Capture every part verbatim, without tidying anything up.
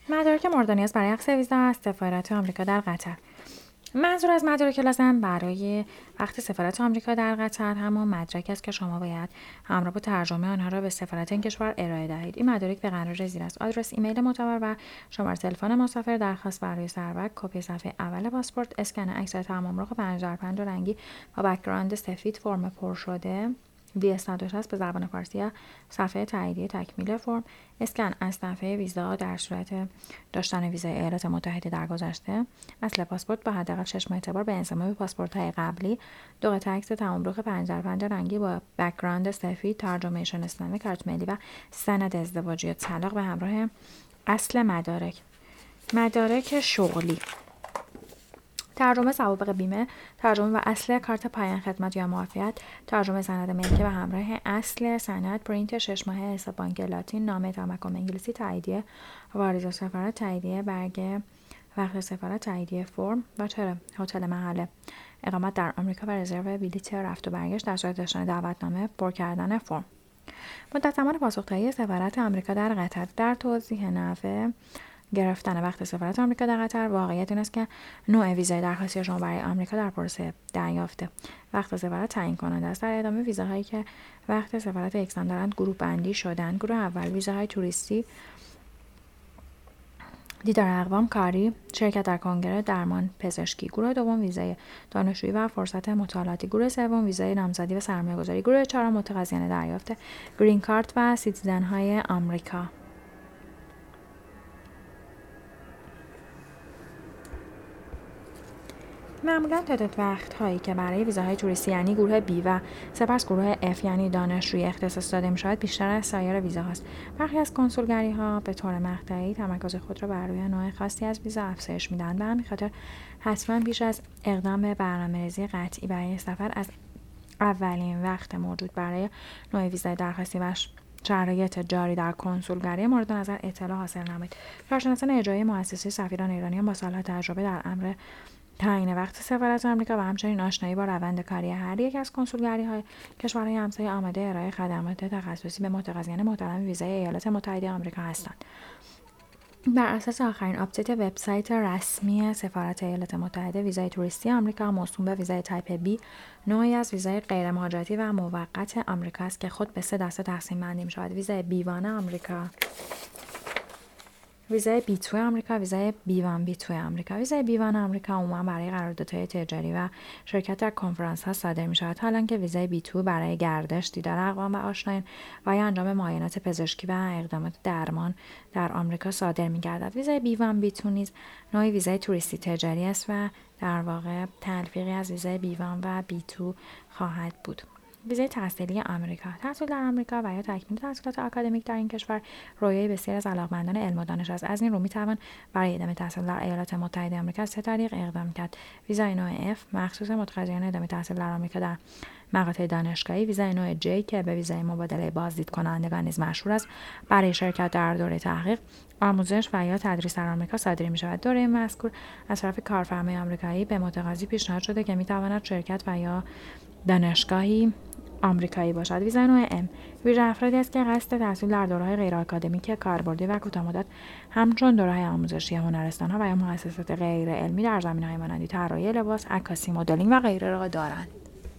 مدارک مورد نیاز برای اخذ ویزا از سفارت آمریکا در قطر. منظور از مدارک لازم برای وقت سفارت آمریکا در قطر همان مدرک است که شما باید همراه با ترجمه آنها را به سفارت این کشور ارائه دهید. این مدارک به قرار زیر است: آدرس ایمیل معتبر و شماره تلفن مسافر، درخواست برای سربک، کپی صفحه اول پاسپورت، اسکن عکس تمام‌رغ پنج در پنج رنگی با بک‌گراند سفید، فرم پر شده وی صد و شصت به زبان فارسی، صفحه تاییدیه تکمیل فرم، اسکن از صفحه ویزا در صورت داشتن ویزای ایالات متحده در گذشته، اصل پاسپورت با حداقل شش ماه اعتبار به انضمام پاسپورت‌های قبلی، دو قطعه عکس تمام‌رغ پنج در پنج رنگی با بک‌گراند سفید، ترجمه شناسنامه، کارت ملی و سند ازدواجی یا طلاق به همراه اصل مدارک. مدارک شغلی: ترجمه سوابق بیمه، ترجمه و اصل کارت پایان خدمت یا معافیت، ترجمه سند ملکی و همراه اصل سند، پرینت شش ماهه حساب بانک لاتین، نامه تمکن انگلیسی، تاییدیه واریز سفارت، تاییدیه برگ وقت سفارت، تاییدیه فرم و چرا هتل محل اقامت در آمریکا و رزرو بلیط رفت و برگشت در صورت داشتن دعوتنامه، پر کردن فرم. مدت زمان پاسخ‌دهی سفارت آمریکا در قطر. در توضیح نحوه گرفتن وقت سفارت آمریکا در قطر، واقعیت این است که نوع ویزای درخواستی شما برای آمریکا در پروسه دریافت وقت سفارت تعیین کننده است. در ادامه ویزاهایی که وقت سفارت یکسان دارند گروه بندی شدند. گروه اول: ویزاهای توریستی، دیدار اقوام، کاری، شرکت در کنگره، درمان، پزشکی. گروه دوم: ویزای دانشجویی و فرصت مطالعاتی. گروه سوم: ویزای نامزدی و سرمایه‌گذاری. گروه چهارم: متقاضیان دریافت گرین کارت و سیتیزن‌های آمریکا. معمولا تعداد وقت‌هایی که برای ویزاهای توریستی یعنی گروه بی و سپس گروه اف یعنی دانشجویی اختصاص داده می‌شود بیشتر از سایر ویزاهاست. برخی از کنسولگری‌ها به طور مقطعی تمرکز خود را بر روی نوع خاصی از ویزا افزایش می‌دهند. به همین خاطر حتما پیش از اقدام به برنامه‌ریزی قطعی برای سفر از اولین وقت موجود برای نوع ویزای درخواستی و شرایط جاری در کنسولگری مورد نظر اطلاع حاصل نمایید. کارشناسان اجرایی مؤسسه سفیران ایرانیان با سال‌ها تجربه در امر تعیین وقت سفارت آمریکا و همچنین آشنایی با روند کاری هر یک از کنسولگری‌های کشورهای همسایه آماده ارائه خدمات تخصصی به متقاضیان محترم ویزای ایالات متحده آمریکا هستند. بر اساس آخرین آپدیت وبسایت رسمی سفارت ایالات متحده، ویزای توریستی آمریکا موسوم به ویزای تایپ بی نوعی از ویزای غیر مهاجرتی و موقت آمریکا است که خود به سه دسته تقسیم بندی می‌شود: ویزای بی وان آمریکا، ویزای بی تو آمریکا، ویزای بی وان بی تو آمریکا. ویزای بی وان آمریکا عموما برای قراردادهای تجاری و شرکت در کنفرانس‌ها صادر می‌شود، حالانکه ویزای بی تو برای گردش، دیدار اقوام و آشنایی و یا انجام معاینات پزشکی و اقدامات درمان در آمریکا صادر می‌گردد. ویزای بی وان بی تو نیز نوعی ویزای توریستی تجاری است و در واقع تلفیقی از ویزای بی وان و بی تو خواهد بود. ویزای تحصیلی آمریکا. تحصیل در آمریکا و یا تکمیل تحصیلات آکادمیک در این کشور رویای بسیاری از علاقه‌مندان علم و دانش است. از این رو می‌توان برای ادامه تحصیل در ایالات متحده آمریکا سه طریق اقدام کرد: ویزای نوع اف مخصوص متقاضیان ادامه تحصیل در آمریکا در مقاطع دانشگاهی، ویزای نوع جی که به ویزای مبادله بازدید کنندگان نیز مشهور است برای شرکت در دوره تحقیق، آموزش و یا تدریس در آمریکا صادر می‌شود. دوره مذکور از طرف کارفرمای آمریکایی به متقاضی پیشنهاد شده که می‌تواند شرکت و یا دانشگاهی آمریکایی باشد. ویزای نوع ام ویژه افرادی است که قصد تحصیل در دوره‌های غیر آکادمیک، کاربردی و کوتاه‌مدت همچون دوره‌های آموزشی، هنرستان‌ها و یا مؤسسات غیر علمی در زمینه‌های مانند طراحی لباس، عکاسی، مدلینگ و غیره را دارند.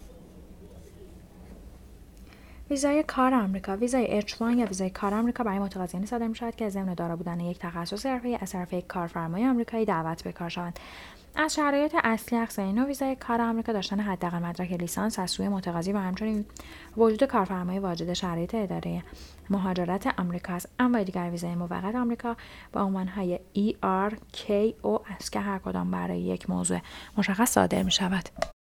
ویزای کار آمریکا. ویزای اچ وان یا ویزای کار آمریکا برای متقاضیانی صادر می‌شود که ضمن دارا بودن یک تخصص حرفه‌ای از طرف یک کارفرمای آمریکایی دعوت به کار شوند. از شرایط اصلی اقصای نوع ویزای کار آمریکا داشتن حداقل مدرک لیسانس از سوی متقاضی و همچنین وجود کارفرمای واجد شرایط اداره مهاجرت آمریکا است. اما دیگر ویزای موقت آمریکا با عنوان‌های ای آر کی او است که هر کدام برای یک موضوع مشخص صادر می‌شود.